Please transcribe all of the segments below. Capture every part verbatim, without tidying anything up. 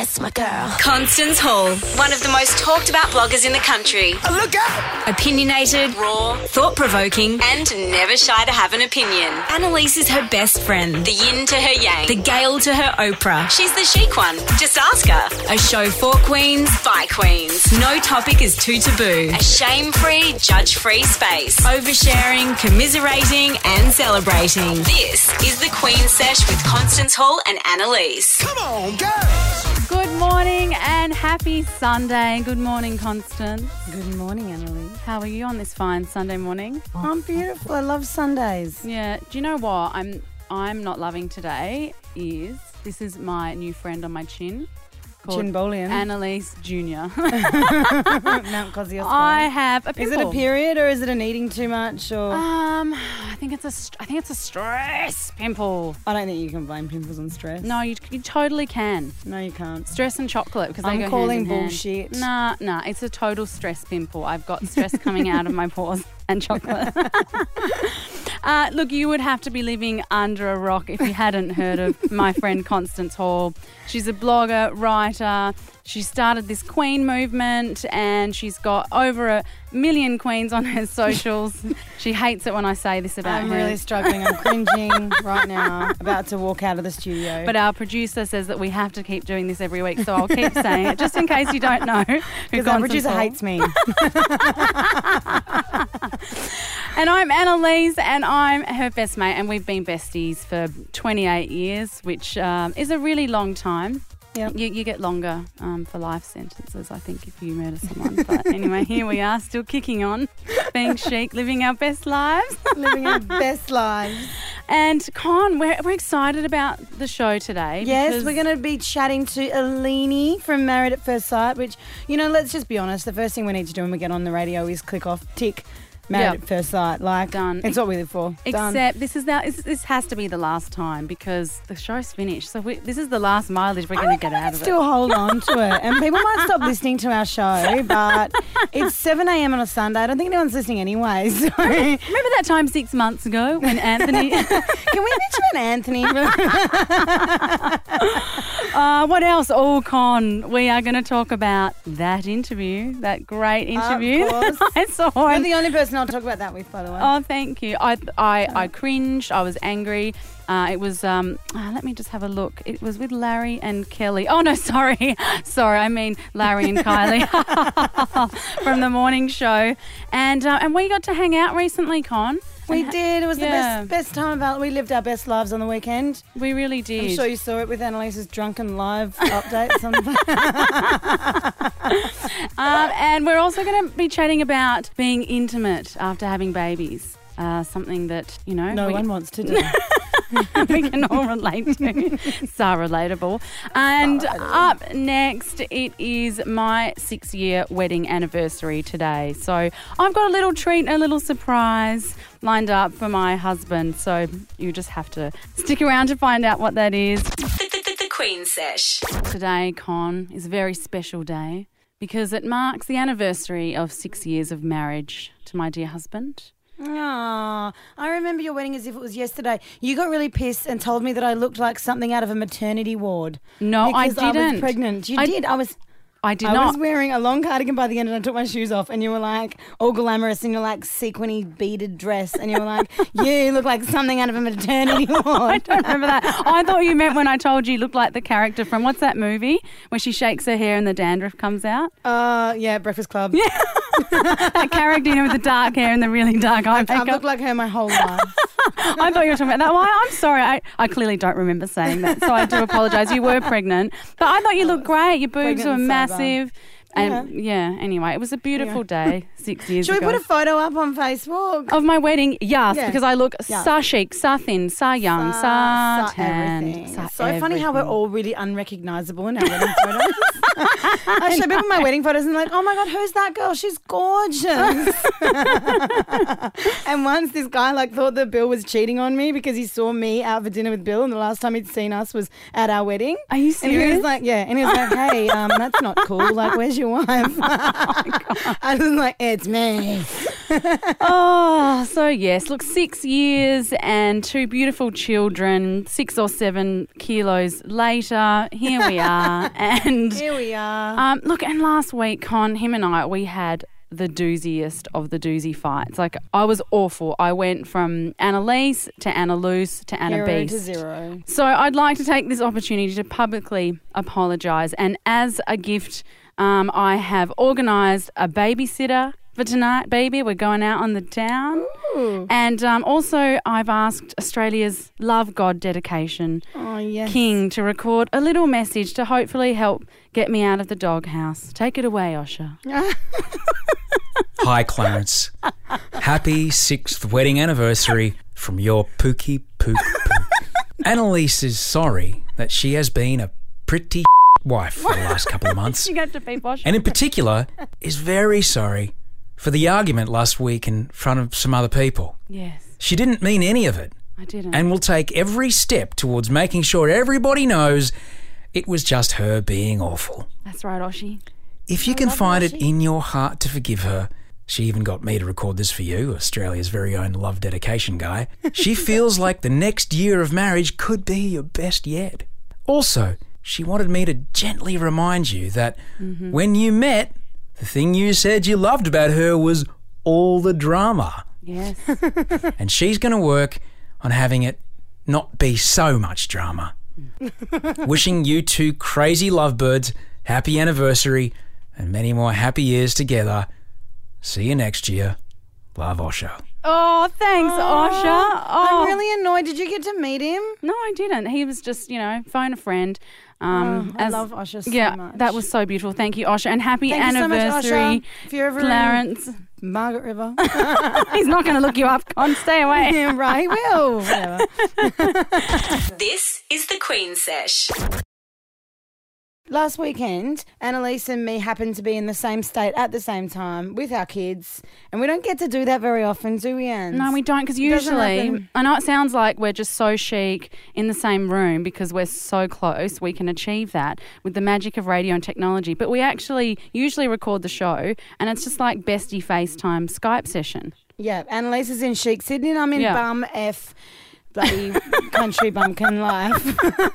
That's my girl. Constance Hall, one of the most talked about bloggers in the country. Oh, look out! Opinionated, raw, thought-provoking, and never shy to have an opinion. Annalise is her best friend. The yin to her yang. The Gail to her Oprah. She's the chic one. Just ask her. A show for queens, by queens. No topic is too taboo. A shame-free, judge-free space. Oversharing, commiserating, and celebrating. This is the Queen Sesh with Constance Hall and Annalise. Come on, girls! Good morning and happy Sunday. Good morning, Constance. Good morning, Annalise. How are you on this fine Sunday morning? I'm beautiful. I love Sundays. Yeah. Do you know what I'm I'm not loving today is this is my new friend on my chin. Chin Bolian. Annalise Junior Mount Kosciuszko. I have a pimple. Is it a period or is it an eating too much? Or Um, I think it's a st- I think it's a stress pimple. I don't think you can blame pimples on stress. No, you, you totally can. No, you can't. Stress and chocolate because they I'm go calling hand in hand. bullshit. Nah, nah, it's a total stress pimple. I've got stress coming out of my pores and chocolate. uh, look, you would have to be living under a rock if you hadn't heard of my friend Constance Hall. She's a blogger, writer. She started this Queen movement and she's got over a million queens on her socials. She hates it when I say this about I'm her. really struggling. I'm cringing right now, about to walk out of the studio. But our producer says that we have to keep doing this every week, so I'll keep saying it just in case you don't know. Because our producer hates me. And I'm Annalise and I'm her best mate and we've been besties for twenty-eight years, which um, is a really long time. Yep. You, you get longer um, for life sentences, I think, if you murder someone. But anyway, here we are, still kicking on, being chic, living our best lives. Living our best lives. And Con, we're, we're excited about the show today. Yes, we're going to be chatting to Eleni from Married at First Sight, which, you know, let's just be honest, the first thing we need to do when we get on the radio is click off, tick, Married Yep. at First Sight. Like, Done. It's what we live for. Done. Except this is now this, this has to be the last time because the show's finished. So we, this is the last mileage we're going to get out of Still it. hold on to it. And people might stop listening to our show, but it's seven a.m. on a Sunday. I don't think anyone's listening anyway. So. Remember that time six months ago when Anthony... Can we mention Anthony? uh, what else? Oh, Con, we are going to talk about that interview, that great interview. Of course. I saw You're it. the only person I'll talk about that with, by the way. Oh, thank you. I I, I cringed. I was angry. Uh, it was, um, oh, let me just have a look. It was with Larry and Kelly. Oh, no, sorry. sorry, I mean Larry and Kylie from the morning show. And uh, and we got to hang out recently, Con. We did. It was Yeah. the best best time of our... We lived our best lives on the weekend. We really did. I'm sure you saw it with Annalise's drunken live updates. on the um, and we're also going to be chatting about being intimate after having babies. Uh, something that, you know... No we, one wants to do. we can all relate to. So relatable. And up next, it is my six-year wedding anniversary today. So I've got a little treat, a little surprise lined up for my husband. So you just have to stick around to find out what that is. The, the, the, the Queen Sesh. Today, Con, is a very special day because it marks the anniversary of six years of marriage to my dear husband. Aw, I remember your wedding as if it was yesterday. You got really pissed and told me that I looked like something out of a maternity ward. No, I because I didn't. was pregnant. You I- did. I was... I did I not. was wearing a long cardigan by the end and I took my shoes off and you were like all glamorous in your like sequiny beaded dress and you were like, you look like something out of a maternity ward. I don't remember that. I thought you meant when I told you you looked like the character from, what's that movie where she shakes her hair and the dandruff comes out? Uh, yeah, Breakfast Club. Yeah. That character, you know, with the dark hair and the really dark eye I've makeup. looked like her my whole life. I thought you were talking about that. Well, I'm sorry. I, I clearly don't remember saying that, so I do apologise. You were pregnant. But I thought you looked great. Your boobs Pregnant were and massive. And yeah. anyway, it was a beautiful day six years Should ago. we put a photo up on Facebook? Of my wedding, yes, Yeah. because I look Yeah. so chic, so thin, so young, so, Sa- sa tanned. everything. So It's so funny how we're everything. all really unrecognisable in our wedding photos. I show people my wedding photos and they're like, oh my God, who's that girl? She's gorgeous. And once this guy like thought that Bill was cheating on me because he saw me out for dinner with Bill and the last time he'd seen us was at our wedding. Are you And he serious? was like, yeah. And he was like, hey, um, that's not cool. Like, where's your wife? Oh my God. I was like, it's me. Oh, so yes. Look, six years and two beautiful children, six or seven kilos later, here we are. And Here we are. um, look, and last week, Con, him and I, we had the dooziest of the doozy fights. Like, I was awful. I went from Annalise to Anna Loose to Anna Zero Beast. to zero. So I'd like to take this opportunity to publicly apologise. And as a gift, um, I have organised a babysitter for tonight, baby. We're going out on the town. Ooh. And um, also I've asked Australia's Love God dedication Oh, yes. king to record a little message to hopefully help get me out of the doghouse. Take it away, Osher. Hi, Clarence. Happy sixth wedding anniversary from your Pookie Pook Pook. Annalise is sorry that she has been a pretty wife for the last couple of months. You got to beep Osher. And in particular, is very sorry for the argument last week in front of some other people. Yes, She didn't mean any of it I didn't. and will take every step towards making sure everybody knows it was just her being awful. That's right, Oshie. If you can love find it Rossi. in your heart to forgive her, she even got me to record this for you, Australia's very own love dedication guy. She feels like the next year of marriage could be your best yet. Also, she wanted me to gently remind you that Mm-hmm. when you met, the thing you said you loved about her was all the drama. Yes. And she's going to work on having it not be so much drama. Wishing you two crazy lovebirds happy anniversary and many more happy years together. See you next year. Love, Osho. Oh, thanks, Osher. Oh. I'm really annoyed. Did you get to meet him? No, I didn't. He was just, you know, phone a friend. Um, Oh, I love Osher so yeah, much. that was so beautiful. Thank you, Osher, and happy Thank you so much, anniversary, Osher. If you're ever Clarence. in Margaret River. He's not going to look you up. Con, stay away. Yeah, right, he will. Whatever. This is the Queen Sesh. Last weekend, Annalise and me happened to be in the same state at the same time with our kids, and we don't get to do that very often, do we, Anne? No, we don't, because Doesn't usually, happen. I know it sounds like we're just so chic in the same room because we're so close, we can achieve that with the magic of radio and technology, but we actually usually record the show and it's just like bestie FaceTime Skype session. Yeah, Annalise is in chic Sydney, and I'm in Yeah. bum F bloody country bumpkin life.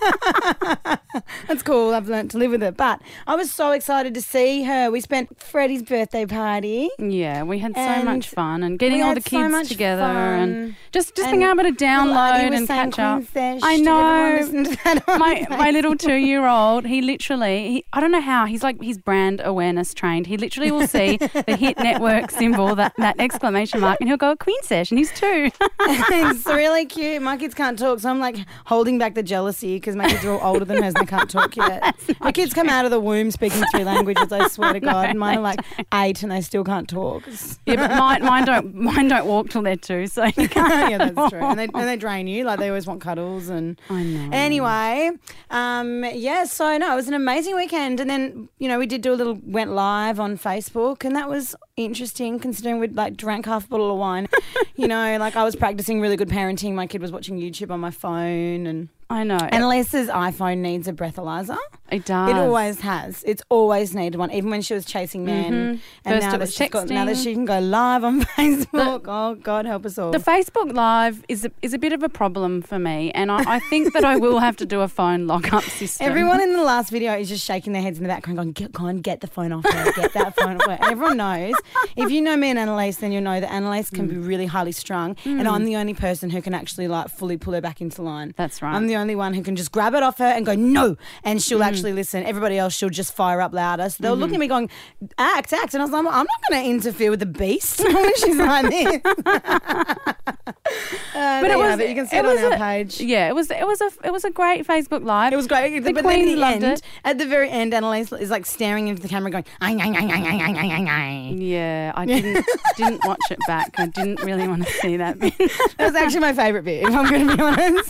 That's cool. I've learnt to live with it. But I was so excited to see her. We spent Freddie's birthday party. Yeah, we had so And much fun and getting we all had the so kids much together fun. and just, just And being able to little Addie download was and saying catch up. Queen Sesh. I Did everyone know. listen to that on my my little Facebook? two-year-old, he literally, he, I don't know how, he's like, he's brand awareness trained. He literally will see the Hit Network symbol, that, that exclamation mark, and he'll go, Queen Sesh, and he's two. It's really cute. My kids can't talk, so I'm like holding back the jealousy because my kids are all older than hers and they can't talk yet. My kids come out of the womb speaking three languages, I swear to God. And mine are like eight and they still can't talk. Yeah, but mine, mine don't mine don't walk till they're two, so you can't. Yeah, that's true. And they, and they drain you. Like, they always want cuddles. And I know. anyway, um, yeah, so no, it was an amazing weekend. And then, you know, we did do a little, went live on Facebook, and that was interesting considering we'd like drank half a bottle of wine. You know, like I was practicing really good parenting. My kid was watching YouTube on my phone, and I know. Annalise's iPhone needs a breathalyzer. It does. It always has. It's always needed one, even when she was chasing men. Mhm. And First now it that, was she's got, now that texting. she can go live on Facebook, oh, God help us all. The Facebook Live is a, is a bit of a problem for me, and I, I think that I will have to do a phone lock-up system. Everyone in the last video is just shaking their heads in the background going, get, go on, get the phone off her, get that phone off her. And everyone knows. If you know me and Annalise, then you'll know that Annalise can Mm. be really highly strung, and I'm the only person who can actually like fully pull her back into line. That's right. I'm the only one who can just grab it off her and go, no, and she'll Mm. actually listen. Everybody else, she'll just fire up louder. So they'll Mm-hmm. look at me going, act, act. And I was like, I'm not going to interfere with the beast when she's like this. Uh, But there it you was have it. You can see it it, on was our a- page. Yeah, it was it was a it was a great Facebook Live. It was great. The but Queen then in the loved end, it. at the very end, Annalise is like staring into the camera going, ay, ay, ay, ay, ay, ay, ay, ay. Yeah, I didn't didn't watch it back. I didn't really want to see that bit. That was actually my favourite bit, if I'm going to be honest.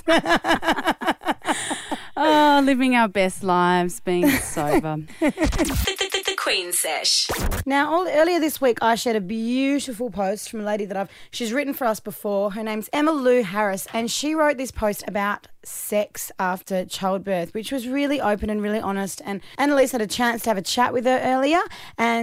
Oh, living our best lives, being sober. The, the, the, the Queen Sesh. Now, all, earlier this week, I shared a beautiful post from a lady that I've, she's written for us before. Her name's Emma Lou Harris, and she wrote this post about sex after childbirth, which was really open and really honest. And Annalise had a chance to have a chat with her earlier, and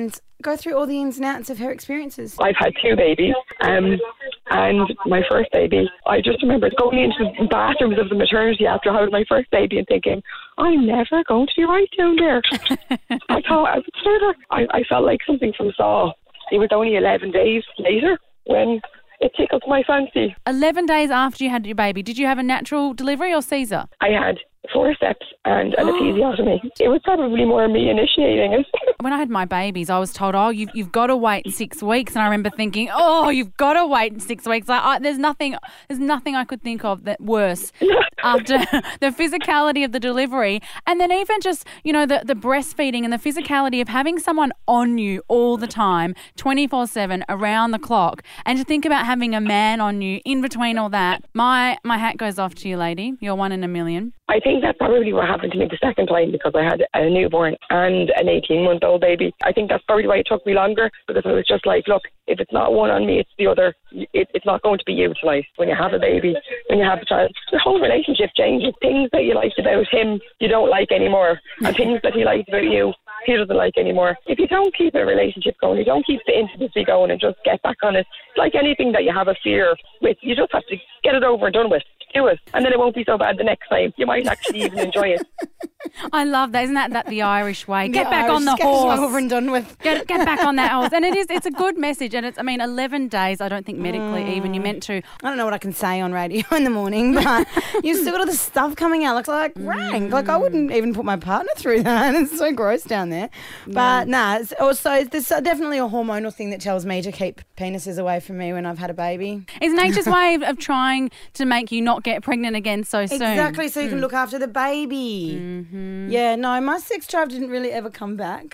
go through all the ins and outs of her experiences. I've had two babies, um, and my first baby, I just remember going into the bathrooms of the maternity after having my first baby and thinking, I'm never going to be right down there. I thought I would never. I, I felt like something from Saw. It was only eleven days later when it tickled my fancy. eleven days after you had your baby, did you have a natural delivery or Caesar? I had forceps and an episiotomy. It was probably more me initiating it. When I had my babies, I was told, oh, you've, you've got to wait six weeks. And I remember thinking, oh, you've got to wait six weeks. Like, I, there's nothing there's nothing I could think of that worse after the physicality of the delivery. And then even just, you know, the, the breastfeeding and the physicality of having someone on you all the time, twenty-four seven, around the clock. And to think about having a man on you in between all that, my, my hat goes off to you, lady. You're one in a million. I think that's probably what happened to me the second time because I had a newborn and an eighteen-month-old baby. I think that's probably why it took me longer because I was just like, look, if it's not one on me, it's the other. It, it's not going to be you tonight. When you have a baby, when you have a child, the whole relationship changes. Things that you liked about him, you don't like anymore. And things that he liked about you, he doesn't like anymore. If you don't keep a relationship going, you don't keep the intimacy going and just get back on it, it's like anything that you have a fear with, you just have to get it over and done with. Do it, and then it won't be so bad the next time. You might actually even enjoy it. I love that. Isn't that, that the Irish way? Get The back Irish, on the get it horse. over and done with. Get, get back on that horse. And it is, it's a good message. And it's, I mean, eleven days, I don't think medically mm. even, you're meant to. I don't know what I can say on radio in the morning, but you've still got all this stuff coming out. Like, like rank. Mm. Like, I wouldn't even put my partner through that. It's so gross down there. But, yeah. nah, it's also, there's definitely a hormonal thing that tells me to keep penises away from me when I've had a baby. It's nature's way of, of trying to make you not get pregnant again so soon. Exactly, so you mm. can look after the baby. Mm-hmm. Yeah, no, my sex drive didn't really ever come back.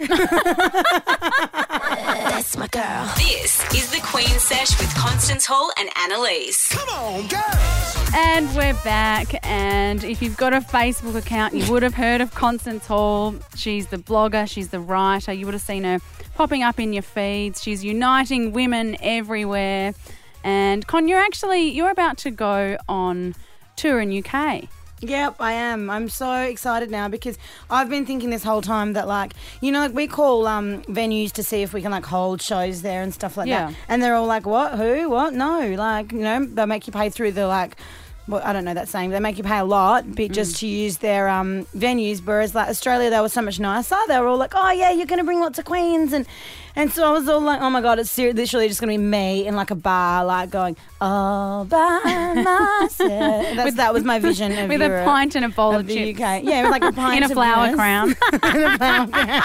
That's my girl. This is the Queen Sesh with Constance Hall and Annalise. Come on, girls. And we're back. And if you've got a Facebook account, you would have heard of Constance Hall. She's the blogger, she's the writer. You would have seen her popping up in your feeds. She's uniting women everywhere. And Con, you're actually, you're about to go on tour in U K. Yep, I am. I'm so excited now because I've been thinking this whole time that, like, you know, like we call um, venues to see if we can, like, hold shows there and stuff like yeah. that. And they're all like, what, who, what, no. Like, you know, they'll make you pay through the, like, well, I don't know that saying. They make you pay a lot but just mm. to use their um, venues, whereas, like, Australia, they were so much nicer. They were all like, oh, yeah, you're going to bring lots of queens. And and so I was all like, oh, my God, it's ser- literally just going to be me in, like, a bar, like, going, all by myself. That's, that was my vision of With Europe, a pint and a bowl of, of the chips. U K. Yeah, with, like, a pint in a of flower Guinness. crown. in a flower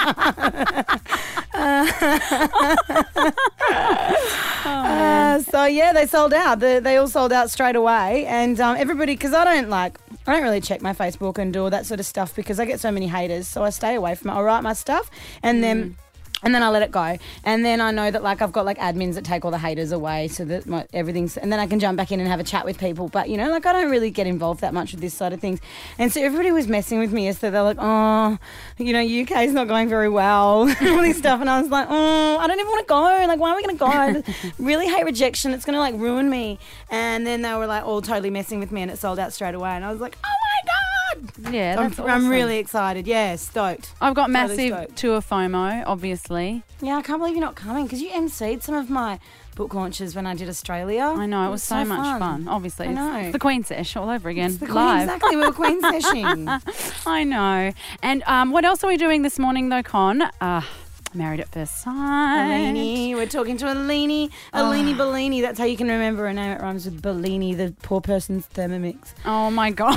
crown. uh, so, yeah, they sold out. The, they all sold out straight away. And um, everybody, because I don't, like, I don't really check my Facebook and do all that sort of stuff because I get so many haters. So I stay away from it. I write my stuff and mm. then... And then I let it go. And then I know that, like, I've got, like, admins that take all the haters away so that my, everything's... And then I can jump back in and have a chat with people. But, you know, like, I don't really get involved that much with this side of things. And so everybody was messing with me yesterday. They're like, oh, you know, U K's not going very well. all this stuff. And I was like, oh, I don't even want to go. Like, why are we going to go? I really hate rejection. It's going to, like, ruin me. And then they were, like, all totally messing with me and it sold out straight away. And I was like, oh, my God. Yeah, that's I'm, awesome. I'm really excited. Yeah, stoked. I've got Totally massive stoked. tour FOMO, obviously. Yeah, I can't believe you're not coming because you emceed some of my book launches when I did Australia. I know, it was, so, so much fun. fun. Obviously, I know. It's the Queen Sesh all over again. It's the Queen, live. exactly. We were Queen seshing. I know. And um, what else are we doing this morning, though, Con? Uh, Married at First Sight. Alini. We're talking to Alini. Alini Oh. Bellini. That's how you can remember her name. It rhymes with Bellini, the poor person's Thermomix. Oh, my God.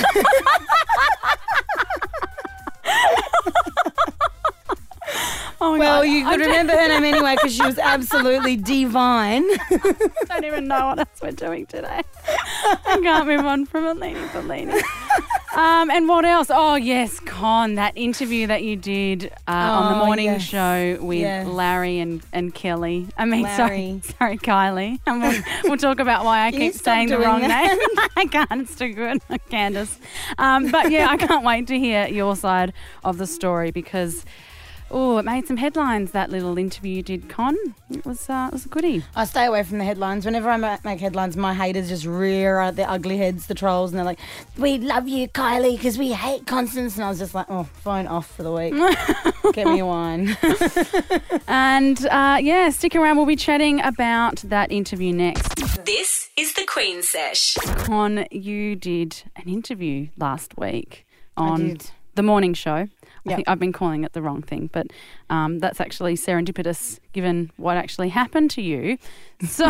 Oh my Well, God. you could I remember her name anyway because she was absolutely divine. don't even know what else we're doing today. I can't move on from Alini Bellini. Um, and what else? Oh, yes, Con, that interview that you did uh, on the Oh, morning yes. show with Yes. Larry and, and Kelly. I mean, Larry. sorry, sorry, Kylie. And we'll, we'll talk about why I Can you keep stop saying the doing wrong that? name. I can't. It's too good. Candace. Um, but, yeah, I can't wait to hear your side of the story because... Oh, it made some headlines, that little interview you did, Con. It was, uh, it was a goodie. I stay away from the headlines. Whenever I ma- make headlines, my haters just rear out their ugly heads, the trolls, and they're like, we love you, Kylie, because we hate Constance. And I was just like, oh, phone off for the week. Get me a wine. And, uh, yeah, stick around. We'll be chatting about that interview next. This is the Queen Sesh. Con, you did an interview last week on did. The Morning Show. I Yep. think I've been calling it the wrong thing, but um, that's actually serendipitous given what actually happened to you. So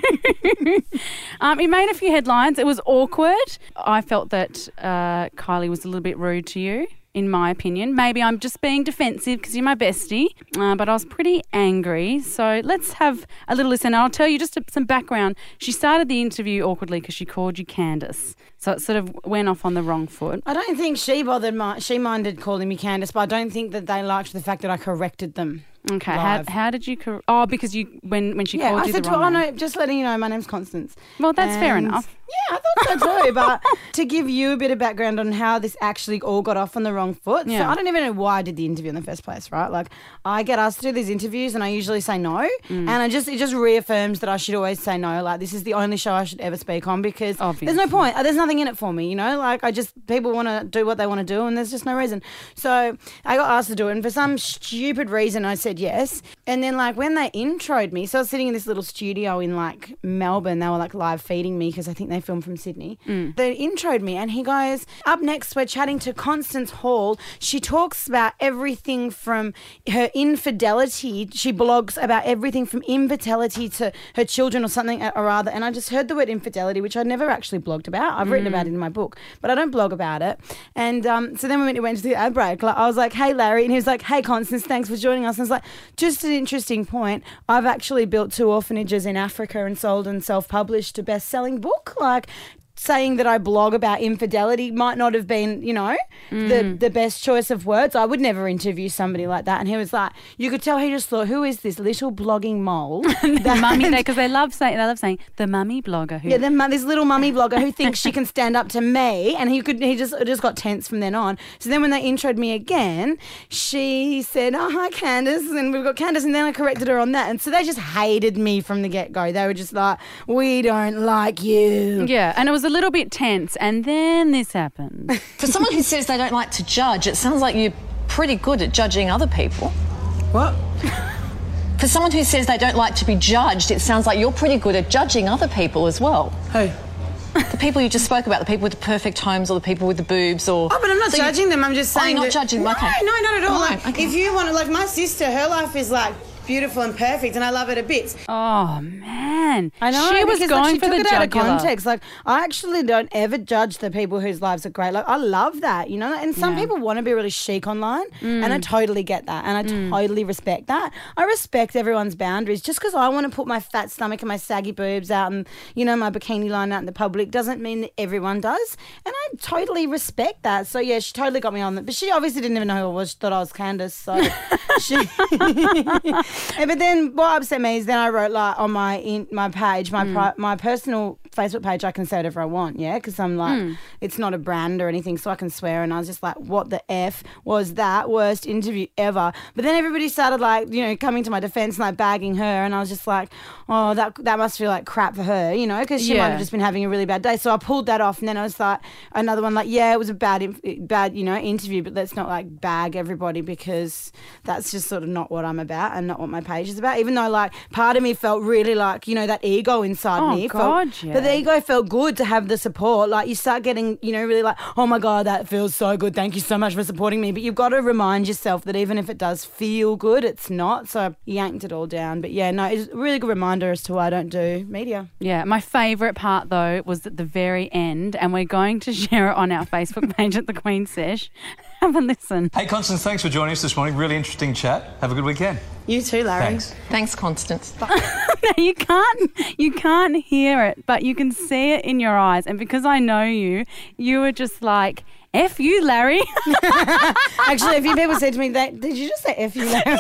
um, it made a few headlines. It was awkward. I felt that uh, Kylie was a little bit rude to you, in my opinion. Maybe I'm just being defensive because you're my bestie, uh, but I was pretty angry. So let's have a little listen. I'll tell you just some background. She started the interview awkwardly because she called you Candace. So it sort of went off on the wrong foot. I don't think she bothered. My, she minded calling me Candace, but I don't think that they liked the fact that I corrected them. Okay, how, live. how did you... Cor- oh, because you when, when she Yeah, called I you said the to her, wrong oh name. no, just letting you know, my name's Constance. Well, that's fair And- enough. Yeah, I thought so too. But to give you a bit of background on how this actually all got off on the wrong foot. Yeah. So I don't even know why I did the interview in the first place, right? Like I get asked to do these interviews and I usually say no. Mm. And I just it just reaffirms that I should always say no. Like this is the only show I should ever speak on because Obviously. there's no point. There's nothing in it for me, you know? Like I just people want to do what they want to do and there's just no reason. So I got asked to do it and for some stupid reason I said yes. And then like when they introed me, so I was sitting in this little studio in like Melbourne, they were like live feeding me because I think they filmed from Sydney. Mm. They introed me and he goes, up next we're chatting to Constance Hall. She talks about everything from her infidelity. She blogs about everything from infidelity to her children or something or other. And I just heard the word infidelity, which I'd never actually blogged about. I've written about it in my book, but I don't blog about it. And um, so then when we went to the ad break, like, I was like, hey, Larry. And he was like, hey, Constance, thanks for joining us. And I was like, just an interesting point. I've actually built two orphanages in Africa and sold and self-published a best-selling book. Like, saying that I blog about infidelity might not have been, you know, Mm. the the best choice of words. I would never interview somebody like that. And he was like, you could tell he just thought, who is this little blogging mole? The mummy, because they love saying they love saying the mummy blogger who Yeah, then mu- this little mummy blogger who thinks she can stand up to me, and he could. He just it just got tense from then on. So then when they introed me again, she said, "Oh, hi, Candace," and we've got Candace, and then I corrected her on that, and so they just hated me from the get go. They were just like, "We don't like you." Yeah, and it was a little bit tense, and then this happened. For someone who says they don't like to judge, it sounds like you're pretty good at judging other people. What? For someone who says they don't like to be judged, it sounds like you're pretty good at judging other people as well. Who? The people you just spoke about, the people with the perfect homes or the people with the boobs or... Oh, but I'm not So you- judging them. I'm just Oh, saying. you're not that- judging them, No, okay. no, not at all. Oh, Like, okay. if you want to, like my sister, her life is like beautiful and perfect, and I love it a bit. Oh man, I know. she was because, going like, she for took the it out of jugular. context. Like, I actually don't ever judge the people whose lives are great. Like, I love that, you know. And some Yeah. people want to be really chic online, and Mm. I totally get that, and I totally respect that. I respect everyone's boundaries. Just because I want to put my fat stomach and my saggy boobs out, and you know my bikini line out in the public, doesn't mean that everyone does. And I totally respect that. So yeah, she totally got me on that. But she obviously didn't even know who I was. She thought I was Candace. So she. Yeah, but then what upset me is then I wrote like on my in my page, my pri- my personal Facebook page, I can say whatever I want, yeah, because I'm like, it's not a brand or anything, so I can swear. And I was just like, what the F was that? Worst interview ever. But then everybody started like, you know, coming to my defense and like bagging her, and I was just like, oh, that that must feel like crap for her, you know, because she might Yeah. have just been having a really bad day. So I pulled that off, and then I was like, another one like, yeah, it was a bad, inf- bad, you know, interview, but let's not like bag everybody because that's just sort of not what I'm about and not what my page is about. Even though like part of me felt really like, you know, that ego inside Oh, me. God, felt, yeah. But the ego felt good to have the support. Like you start getting, you know, really like, oh my God, that feels so good. Thank you so much for supporting me. But you've got to remind yourself that even if it does feel good, it's not. So I yanked it all down. But yeah, no, it's a really good reminder as to why I don't do media. Yeah, my favourite part though was at the very end, and we're going to share it on our Facebook page at the Queen Sesh. Have a listen. Hey, Constance, thanks for joining us this morning. Really interesting chat. Have a good weekend. You too, Larry. Thanks. Thanks, Constance. you can't you can't hear it, but you can see it in your eyes. And because I know you, you were just like, F you, Larry. Actually, a few people said to me, that, did you just say F you, Larry?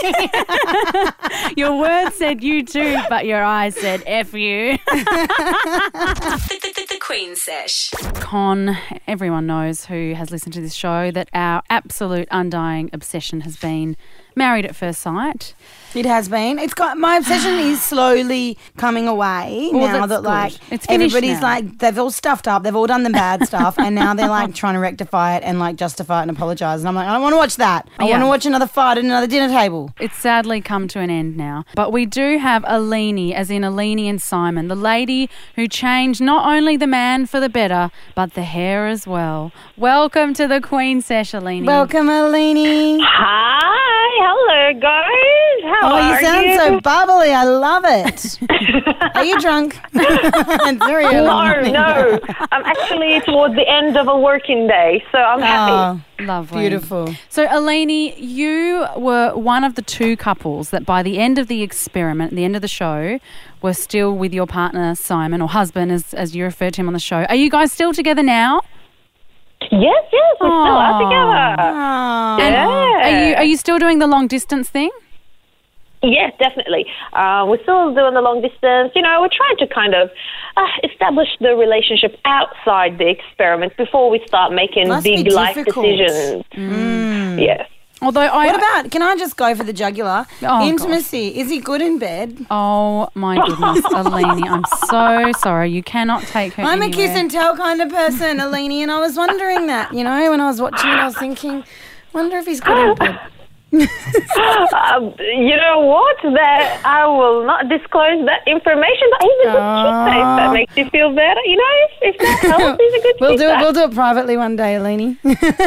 Your words said you too, but your eyes said F you. The, the, the, the Queen Sesh. Con, everyone knows who has listened to this show that our absolute undying obsession has been Married at First Sight. It has been. It's got my obsession is slowly coming away Well, now that's that like good. It's finished everybody's now. like they've all stuffed up, they've all done the bad stuff, and now they're like trying to rectify it and like justify it and apologise. And I'm like, I don't want to watch that. I Yeah. want to watch another fight at another dinner table. It's sadly come to an end now. But we do have Alini, as in Alini and Simon, the lady who changed not only the man for the better, but the hair as well. Welcome to the Queen Sesh, Alini. Welcome, Alini. Hi, hello guys. How Oh, are you sound you? so bubbly. I love it. Are you drunk? It's very early No, morning. no. I'm actually towards the end of a working day, so I'm happy. Oh, Lovely. beautiful. So, Alini, you were one of the two couples that by the end of the experiment, the end of the show, were still with your partner, Simon, or husband, as, as you referred to him on the show. Are you guys still together now? Yes, yes, we're still Aw. out together. Oh. And Yeah. Are you, are you still doing the long distance thing? Yes, definitely. Uh, we're still doing the long distance. You know, we're trying to kind of uh, establish the relationship outside the experiment before we start making Must big be life difficult. decisions. Mm. Yes. Although I, What about, can I just go for the jugular? Oh, Intimacy. Is he good in bed? Oh my goodness, Alini, I'm so sorry. You cannot take her I'm a anywhere. kiss and tell kind of person, Alini, and I was wondering that, you know, when I was watching it, I was thinking, wonder if he's good in bed. um, you know what? That I will not disclose that information, but he's a good Oh. kid, if that makes you feel better. You know, if, if that helps, he's a good We'll kid. do it. We'll do it privately one day, Alini.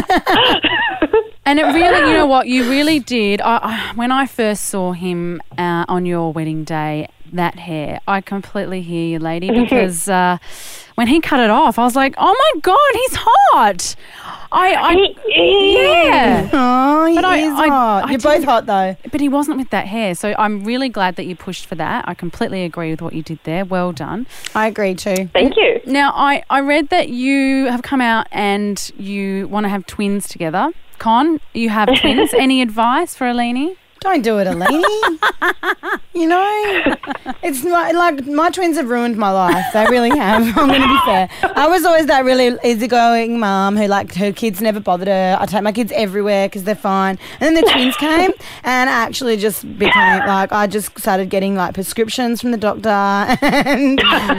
And it really, you know what, you really did. I, I, when I first saw him uh, on your wedding day, that hair, I completely hear you, lady, because uh, when he cut it off, I was like, oh my God, he's hot. I, I yeah. Oh, he But I- is I- hot. I You're both didn't- hot, though. But he wasn't with that hair, so I'm really glad that you pushed for that. I completely agree with what you did there. Well done. I agree too. Thank you. Now, I, I read that you have come out and you want to have twins together. Con, you have twins. Any advice for Alini? Don't do it, Alini. You know, it's not, like my twins have ruined my life. They really have. I'm going to be fair. I was always that really easygoing mum who, like, her kids never bothered her. I take my kids everywhere because they're fine. And then the twins came, and I actually just became like I just started getting like prescriptions from the doctor. And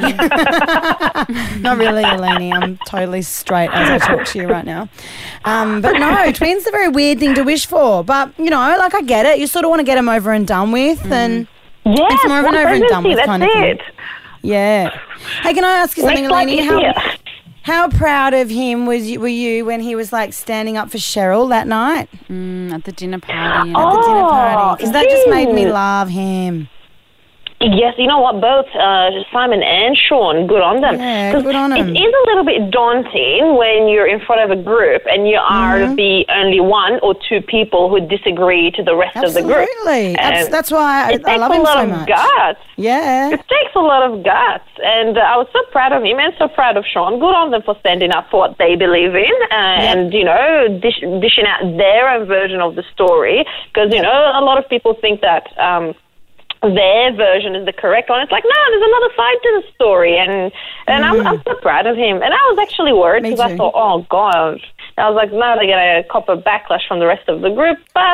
not really, Alini. I'm totally straight as I talk to you right now. Um, but no, twins are a very weird thing to wish for. But you know, like I get it. You sort of want to get them over and done with, and Yes, it's more of an one over and done pregnancy, with that's kind of thing. it. Yeah. Hey, can I ask you something, Makes life Alini? How, easier. how proud of him was you, were you when he was like standing up for Cheryl that night Mm, at the dinner party. You at know. the dinner party? Because that just made me yes. love him. Yes, you know what? Both uh, Simon and Sean, good on them. Yeah, 'Cause good on 'em. It is a little bit daunting when you're in front of a group and you are Mm-hmm. the only one or two people who disagree to the rest of the group. Absolutely. That's, And that's why I, It I takes love a him lot so of much. guts. Yeah. It takes a lot of guts, and uh, I was so proud of him and so proud of Sean. Good on them for standing up for what they believe in, uh, and you know, dish, dishing out their own version of the story. Because you know, a lot of people think that um, their version is the correct one. It's like, no, there's another side to the story, and and I'm, I'm so proud of him. And I was actually worried Me because I too. thought, oh God, I was like, no, they're gonna cop a backlash from the rest of the group, but.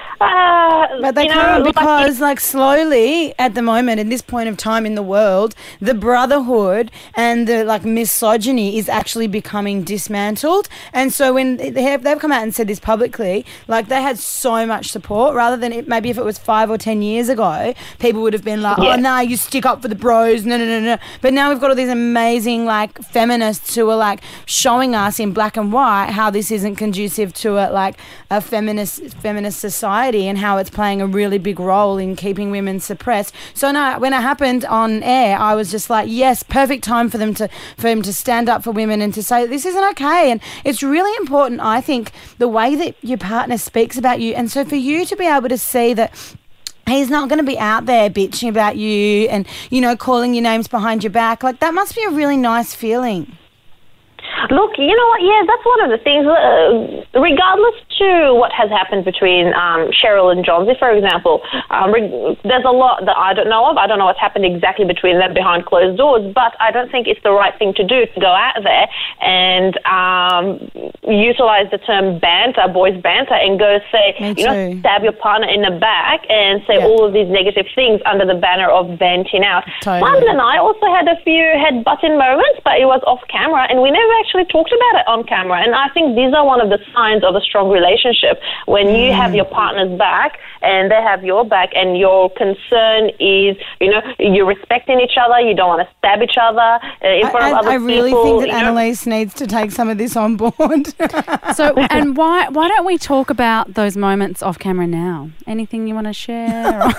Uh, But they you know, can't like- because, like, slowly at the moment, at this point of time in the world, the brotherhood and the like misogyny is actually becoming dismantled. And so when they have, they've come out and said this publicly, like they had so much support. Rather than it, maybe if it was five or ten years ago, people would have been like, Yeah. "Oh no, you stick up for the bros." No, no, no, no. But now we've got all these amazing like feminists who are like showing us in black and white how this isn't conducive to a like a feminist feminist society, and how it's playing a really big role in keeping women suppressed. So no, when it happened on air, I was just like, yes, perfect time for them to for him to stand up for women and to say this isn't okay. And it's really important, I think, the way that your partner speaks about you. And so for you to be able to see that he's not going to be out there bitching about you and, you know, calling your names behind your back, like that must be a really nice feeling. Look, you know what? Yeah, that's one of the things. Uh, regardless to what has happened between um, Cheryl and Johnsy, for example, um, re- there's a lot that I don't know of. I don't know what's happened exactly between them behind closed doors, but I don't think it's the right thing to do to go out there and um, utilize the term banter, boys banter, and go say, Me you know, too. stab your partner in the back and say Yeah. all of these negative things under the banner of venting out. Totally. London and I also had a few head-butting moments, but it was off camera, and we never actually talked about it on camera. And I think these are one of the signs of a strong relationship, when you Mm. have your partner's back and they have your back, and your concern is, you know, you're respecting each other, you don't want to stab each other uh, in front I, of I, other I really people. think that you know. Annalise needs to take some of this on board. So, and why why don't we talk about those moments off camera now? Anything you want to share? Or-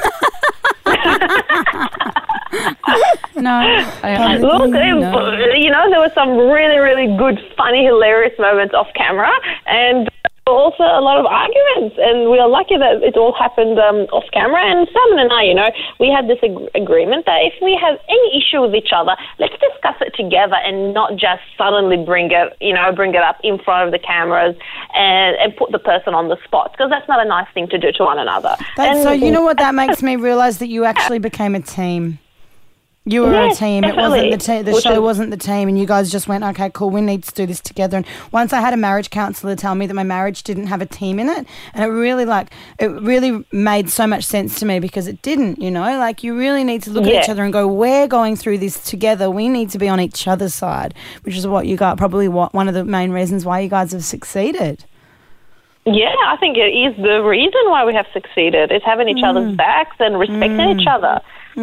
no. I, I, Look, no. it- you know, there were some really, really good, funny, hilarious moments off camera, and also a lot of arguments, and we are lucky that it all happened um, off camera. And Simon and I, you know, we had this ag- agreement that if we have any issue with each other, let's discuss it together and not just suddenly bring it, you know, bring it up in front of the cameras and, and put the person on the spot, because that's not a nice thing to do to one another. That, And- so you know what that makes me realise that you actually became a team. You were Yes, a team. It definitely. wasn't the team. The Which show is- wasn't the team, and you guys just went, okay, cool. We need to do this together. And once I had a marriage counsellor tell me that my marriage didn't have a team in it, and it really like it really made so much sense to me, because it didn't. You know, like you really need to look at Yeah. each other and go, we're going through this together. We need to be on each other's side, which is what you got. Probably what one of the main reasons why you guys have succeeded. Yeah, I think it is the reason why we have succeeded, is having each other's backs and respecting each other.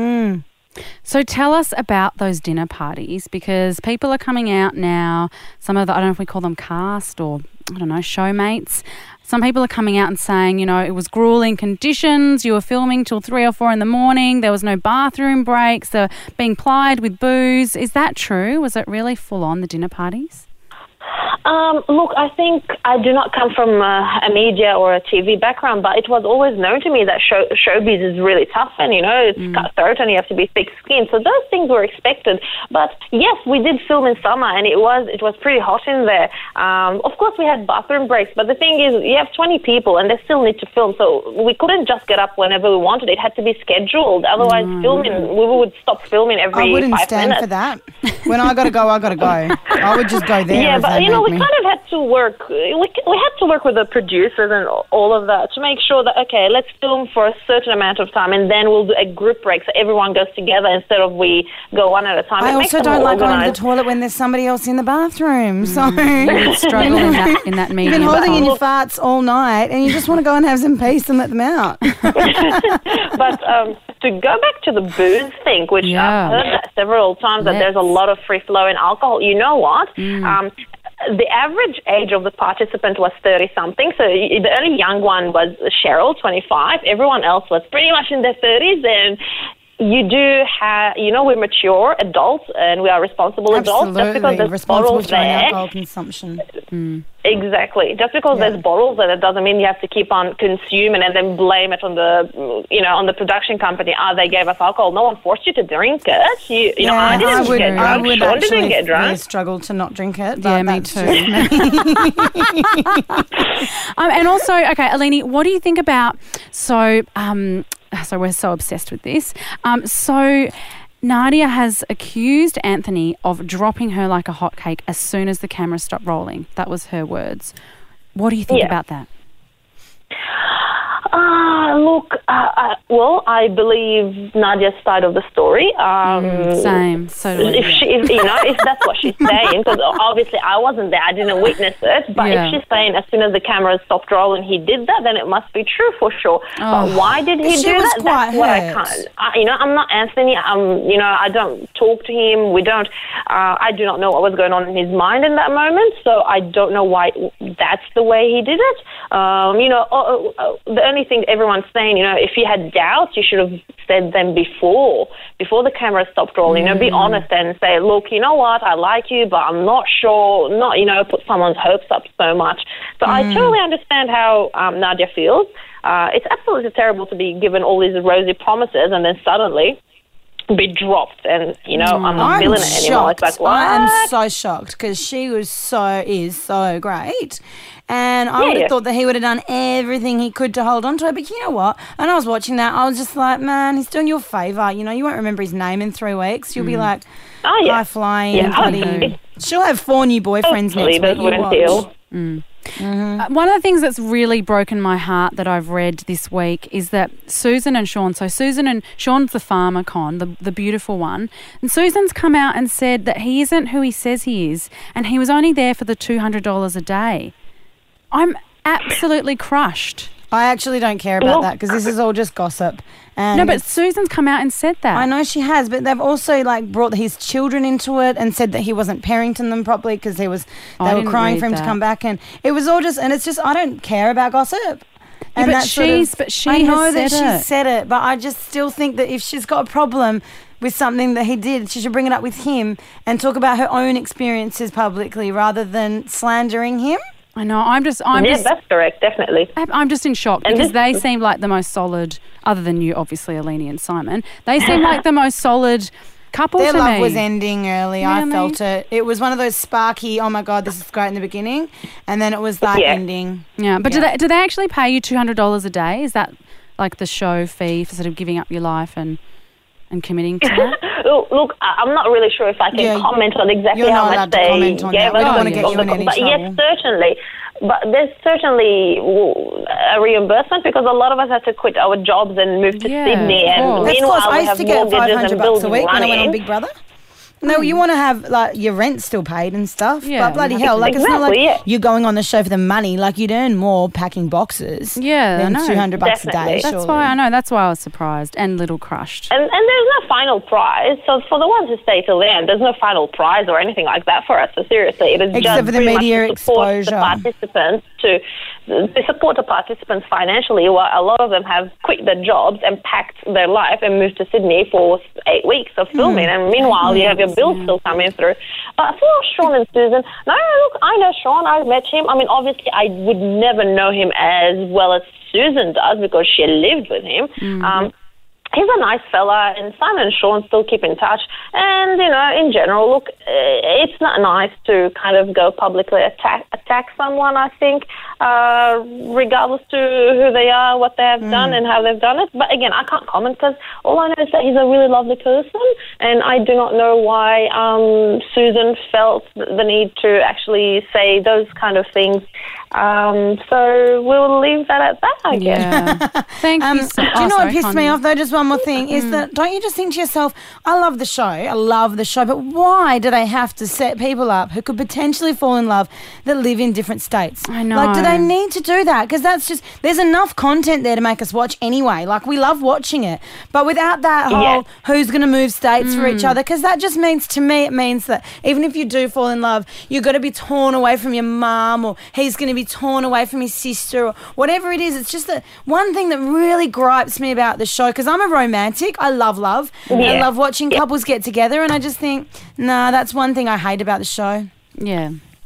So tell us about those dinner parties, because people are coming out now, some of the, I don't know if we call them cast or, I don't know, showmates. Some people are coming out and saying, you know, it was grueling conditions, you were filming till three or four in the morning, there was no bathroom breaks, they were being plied with booze. Is that true? Was it really full on, the dinner parties? Um, look, I think I do not come from uh, a media or a T V background, but it was always known to me that show, showbiz is really tough, and, you know, it's Mm. cutthroat and you have to be thick-skinned. So those things were expected. But, yes, we did film in summer, and it was it was pretty hot in there. Um, of course, we had bathroom breaks, but the thing is, you have twenty people, and they still need to film. So we couldn't just get up whenever we wanted. It had to be scheduled. Otherwise, filming, we would stop filming every I wouldn't five stand minutes. for that. When I got to go, I got to go. I would just go there. Yeah, if but they you know, made we me. kind of had to work. We we had to work with the producers and all of that to make sure that, okay, let's film for a certain amount of time, and then we'll do a group break so everyone goes together instead of we go one at a time. I It makes also it don't more like going to the organised. toilet when there's somebody else in the bathroom. So You struggle in that, in that you've medium. been holding in your Look- farts all night, and you just want to go and have some peace and let them out. But um, to go back to the booze thing, which Yeah. I've heard that several times, that Let's. there's a lot of free-flowing alcohol. You know what? Um, the average age of the participant was thirty-something, so y- the only young one was Cheryl, twenty-five. Everyone else was pretty much in their thirties, and you do have, you know, we're mature adults and we are responsible adults. Just because Absolutely there's responsible bottles for your there, alcohol consumption. exactly. Just because Yeah. there's bottles there, that doesn't mean you have to keep on consuming and then blame it on the, you know, on the production company. Ah, they gave us alcohol. No one forced you to drink it. You, you know, I didn't I would, get I drunk. would Sean actually didn't get really drunk. struggle to not drink it. But Yeah, me that's too. just me. Um, and also, okay, Eleni, what do you think about, so, um, so we're so obsessed with this. Um, so Nadia has accused Anthony of dropping her like a hotcake as soon as the camera stopped rolling. That was her words. What do you think Yeah. about that? Ah, look, uh, uh, well, I believe Nadia's side of the story. Um, Same. So do I, If yeah. she, if, you know, if that's what she's saying, because obviously I wasn't there, I didn't witness it. But Yeah. if she's saying as soon as the camera stopped rolling, he did that, then it must be true for sure. Oh. But why did he She do was that? quite That's what I hurt. can't. I, you know, I'm not Anthony. I'm, you know, I don't talk to him. We don't. Uh, I do not know what was going on in his mind in that moment. So I don't know why that's the way he did it. Um, you know, oh, oh, oh, the only thing everyone's saying, you know, if you had doubts, you should have said them before, before the camera stopped rolling. You know, be honest and say, look, you know what, I like you, but I'm not sure. Not, you know, put someone's hopes up so much. So I totally understand how um, Nadia feels. Uh, it's absolutely terrible to be given all these rosy promises and then suddenly be dropped and, you know, I'm not I'm feeling it anymore. It's shocked. like, what? I am so shocked because she was so, is so great. And I would have yeah. thought that he would have done everything he could to hold on to her. But you know what? And I was watching that. I was just like, man, he's doing you a favour. You know, you won't remember his name in three weeks. You'll be like, Oh, yeah. high flying. Yeah, bloody. hopefully. She'll have four new boyfriends Hopefully next this week. You wouldn't watch. deal. Uh, one of the things that's really broken my heart that I've read this week is that Susan and Sean, so Susan and Sean's the farmer con, the, the beautiful one, and Susan's come out and said that he isn't who he says he is and he was only there for the two hundred dollars a day. I'm absolutely crushed. I actually don't care about that because this is all just gossip. And No, but Susan's come out and said that. I know she has, but they've also like brought his children into it and said that he wasn't parenting them properly because he was I they were didn't crying read for him that. to come back, and it was all just and it's just I don't care about gossip. And but that sort she's- of, but she I has know that said she it. said it, but I just still think that if she's got a problem with something that he did, she should bring it up with him and talk about her own experiences publicly rather than slandering him. I know. I'm just. I'm yeah, just. that's correct, definitely. I'm just in shock And because this- they seem like the most solid, other than you, obviously, Alini and Simon. They seem like the most solid couple Their to love me. was ending early. I Really? felt it. It was one of those sparky, oh my God, this is great in the beginning. And then it was that Yeah. ending. Yeah, but do Yeah. they do they actually pay you two hundred dollars a day? Is that like the show fee for sort of giving up your life and and committing to that? Look, look, I- I'm not really sure if I can Yeah, comment on exactly you're how not much allowed to they comment on gave that. We us. don't wanna on get the you in call, any but yes, trouble. certainly. But there's certainly w- a reimbursement because a lot of us had to quit our jobs and move to Yeah, Sydney, of and course. That's meanwhile course. I we used have to get mortgages five and hundred bills bucks a week when I went on running. Big Brother. No, you want to have like your rent still paid and stuff. Yeah, but bloody you hell, like it's not like Exactly, yeah. you're going on the show for the money. Like you'd earn more packing boxes. Yeah, I than know. two hundred bucks a Definitely. day. That's surely. why I know. That's why I was surprised and little crushed. And, and there's no final prize. So for the ones who stay till the end, there's no final prize or anything like that for us. So seriously, it is Except just for the pretty much media to support exposure. the participants to they support the participants financially. While a lot of them have quit their jobs and packed their life and moved to Sydney for eight weeks of filming. Hmm. And meanwhile, you have your bills still coming through. But for Sean and Susan, no, look, I know Sean. I've met him. I mean, obviously, I would never know him as well as Susan does because she lived with him. Um, he's a nice fella, and Simon and Sean still keep in touch. And, you know, in general, look, uh, it's not nice to kind of go publicly attack attack someone, I think, uh, regardless to who they are, what they have done, and how they've done it. But again, I can't comment because all I know is that he's a really lovely person, and I do not know why um, Susan felt the need to actually say those kind of things. Um, so we'll leave that at that, I guess. Yeah. Thank Um, you. So, do you oh, know sorry, what pissed me Connie. off though? Just one more thing is that don't you just think to yourself, I love the show, I love the show, but why do they have to set people up who could potentially fall in love that live in different states? I know. Like, do they need to do that? Because that's just there's enough content there to make us watch anyway. Like, we love watching it, but without that whole Yeah. who's going to move states for Mm. each other, because that just means to me it means that even if you do fall in love, you're going to be torn away from your mum, or he's going to be torn away from his sister, or whatever it is. It's just that one thing that really gripes me about the show, because I'm a romantic, I love love, I Yeah. love watching couples get together, and I just think, nah, that's one thing I hate about the show. Yeah.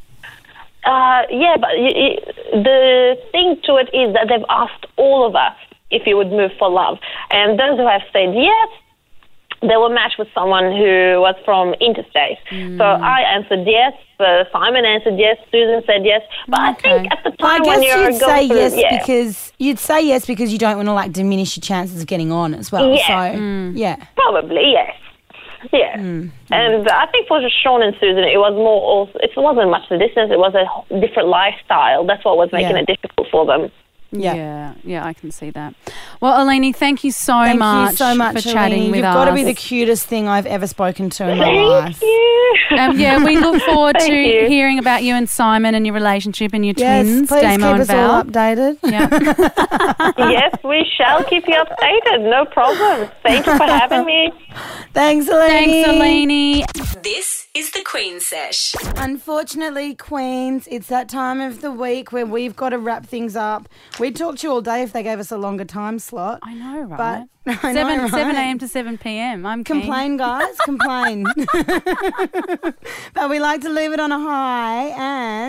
Uh, yeah, but y- y- the thing to it is that they've asked all of us if you would move for love. And those who have said yes, they were matched with someone who was from interstate. So I answered yes, uh, Simon answered yes, Susan said yes. But I Okay. think at the Well, I time when guess you're you'd going say through, yes yeah. because you'd say yes because you don't want to like diminish your chances of getting on as well. Yeah. So yeah. Probably, yes. Yeah. Mm. And I think for Sean and Susan, it was more also, it wasn't much the distance, it was a h- different lifestyle. That's what was making Yeah. it difficult for them. Yeah. Yeah, yeah, I can see that. Well, Eleni, thank you so Thank much you so much for chatting Aline. with You've us. got to be the cutest thing I've ever spoken to in my Thank life. you. Um, yeah, we look forward Thank to you. hearing about you and Simon and your relationship and your Yes, twins, please Damo keep and us Val. all updated. Yeah. Yes, we shall keep you updated. No problem. Thank you for having me. Thanks, Elaine. Thanks, Eleni. This is the Queen Sesh. Unfortunately, Queens, it's that time of the week where we've got to wrap things up. We'd talk to you all day if they gave us a longer time slot. I know, right? But I know, seven right? seven a.m. to seven p.m. I'm keen. Complain, guys, complain. But we like to leave it on a high, and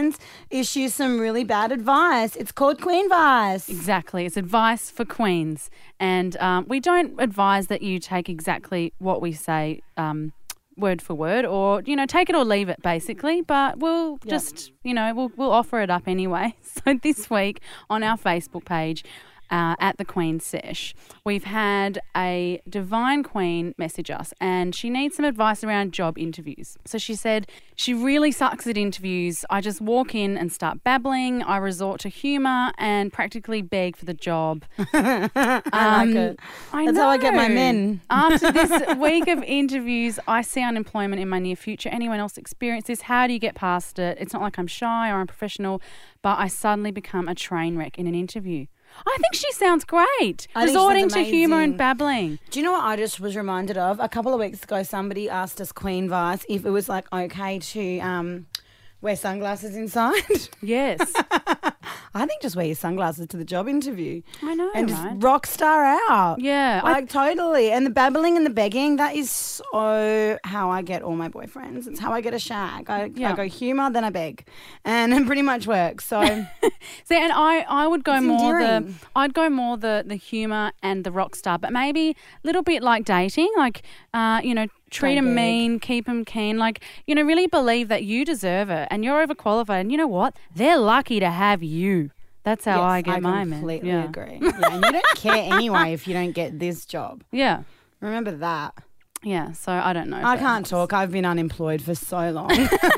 issue some really bad advice. It's called Queen Vice. Exactly. It's advice for queens. And um, we don't advise that you take exactly what we say um, word for word, or, you know, take it or leave it basically, but we'll yep. just, you know, we'll, we'll offer it up anyway. So this week on our Facebook page, Uh, at the Queen Sesh, we've had a divine queen message us, and she needs some advice around job interviews. So she said, she really sucks at interviews. I just walk in and start babbling. I resort to humour and practically beg for the job. I um, like it. I That's know. how I get my men. After this week of interviews, I see unemployment in my near future. Anyone else experience this? How do you get past it? It's not like I'm shy or unprofessional, but I suddenly become a train wreck in an interview. I think she sounds great. I think she Resorting sounds to humour and amazing. babbling. Do you know what I just was reminded of? A couple of weeks ago, somebody asked us Queen Vice if it was like okay to um, wear sunglasses inside. Yes. I think just wear your sunglasses to the job interview. I know, And just right? rock star out. Yeah. I- Like, totally. And the babbling and the begging, that is so how I get all my boyfriends. It's how I get a shag. I, Yeah. I go humour, then I beg. And it pretty much works. So, See, and I, I would go It's more endearing. the I'd go more the the humour and the rock star, but maybe a little bit like dating, like uh, you know, treat Don't them beg. mean, keep them keen, like, you know, really believe that you deserve it and you're overqualified, and you know what? They're lucky to have you. That's how yes, I get my men. completely Yeah. agree. Yeah, and you don't care anyway if you don't get this job. Yeah. Remember that. Yeah. So I don't know. I but- can't talk. I've been unemployed for so long.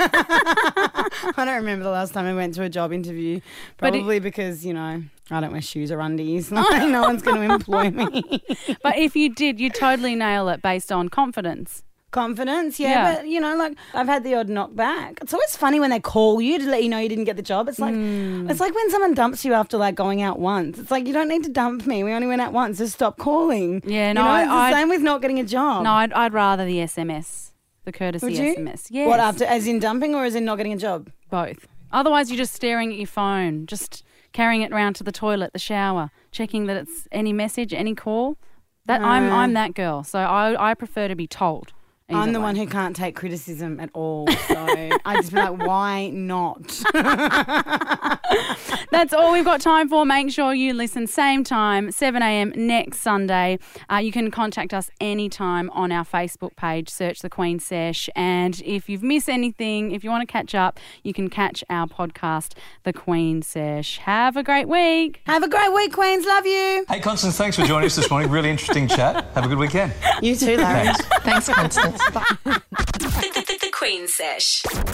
I don't remember the last time I went to a job interview. But it- Probably because, you know, I don't wear shoes or undies. Like, no one's going to employ me. But if you did, you totally nail it based on confidence. Confidence, yeah, Yeah. but you know, like I've had the odd knockback. It's always funny when they call you to let you know you didn't get the job. It's like Hmm. it's like when someone dumps you after like going out once. It's like you don't need to dump me. We only went out once. Just stop calling. Yeah, you no, know, I- it's the I'd- same with not getting a job. No, I'd, I'd rather the S M S, the courtesy Would you? S M S. Yes. What after, as in dumping or as in not getting a job? Both. Otherwise, you're just staring at your phone, just carrying it round to the toilet, the shower, checking that it's any message, any call. That I'm No. I'm that girl, so I I prefer to be told. either I'm the way. one who can't take criticism at all. So I just be like, why not? That's all we've got time for. Make sure you listen same time, seven a.m. next Sunday. Uh, you can contact us anytime on our Facebook page. Search The Queen Sesh. And if you've missed anything, if you want to catch up, you can catch our podcast, The Queen Sesh. Have a great week. Have a great week, Queens. Love you. Hey, Constance, thanks for joining us this morning. Really interesting chat. Have a good weekend. You too, Larry. Thanks. Thanks, Constance. The, the, the Queen Sesh.